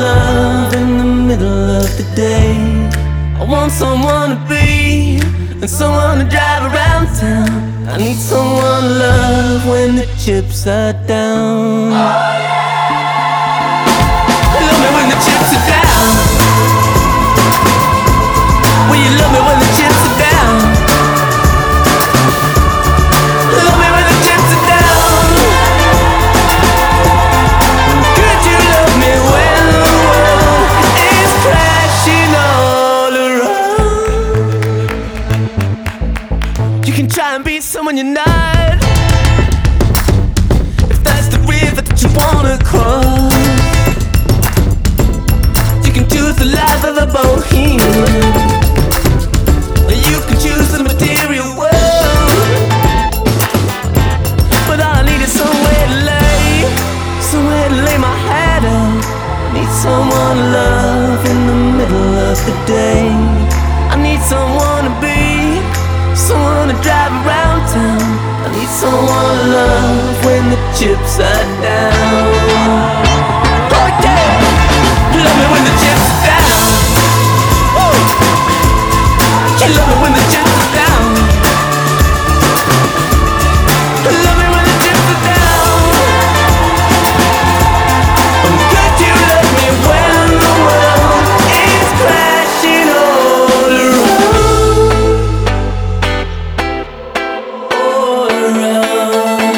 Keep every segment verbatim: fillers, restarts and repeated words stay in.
love in the middle of the day. I want someone to be and someone to drive around town. I need someone to love when the chips are down. Love me when the chips are down. Will you love me when the chips are down? Love me when the chips are down. Could you love me when the world is crashing all around? You can try and be someone you're not, if that's the river that you wanna cross. You can choose the life of a bohemian, or you can choose the material world. But all I need is somewhere to lay, somewhere to lay my head out. I need someone to love in the middle of the day. I need someone to be, someone to drive around town. I need someone to love when the chips are down. Oh yeah, love me when the chips are down. Woo. You love me when the chips are down. Love me when the chips are down. Could you love me when the world is crashing all around? All around.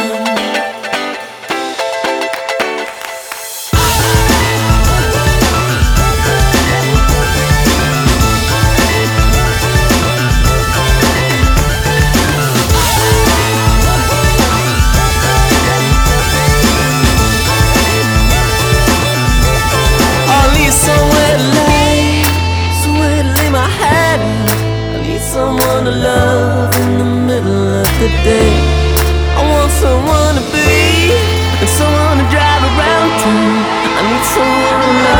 I need somewhere to lay, somewhere to lay my head out. I need someone to love in the middle of the day. I want someone to be and someone to drive around town. I need someone to love